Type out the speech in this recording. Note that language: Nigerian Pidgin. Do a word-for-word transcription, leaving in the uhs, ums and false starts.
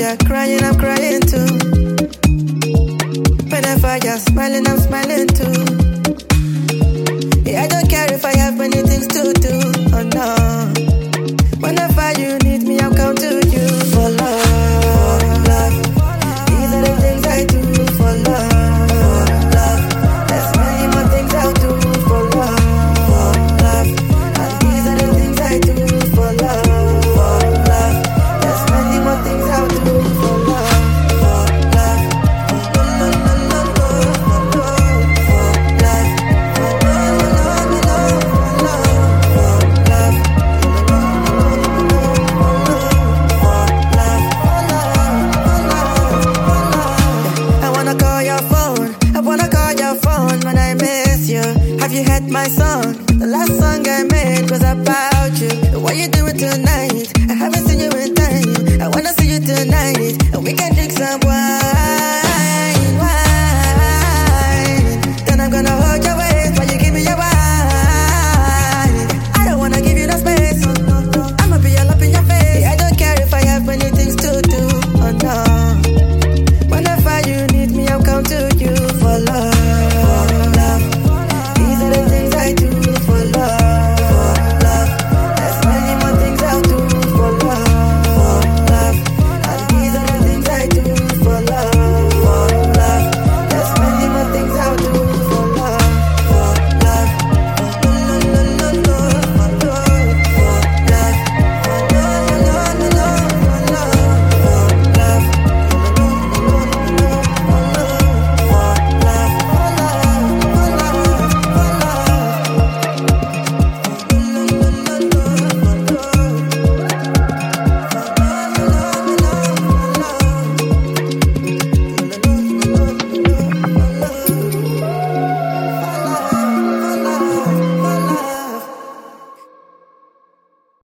you're crying, I'm crying too. Whenever you're smiling, I'm smiling too. Yeah, I don't care if I have many things to do. Oh no. Whenever you need me, I'll come to you for love. Love. These are the things I do for love. Love. There's many more things I'll do for love. Love. And these are the things I do for love. Love. There's many more things I'll do for love. Have you heard my song? The last song I made was about you. What you doing tonight? I haven't seen you in time. I wanna see you tonight. And we can drink some water.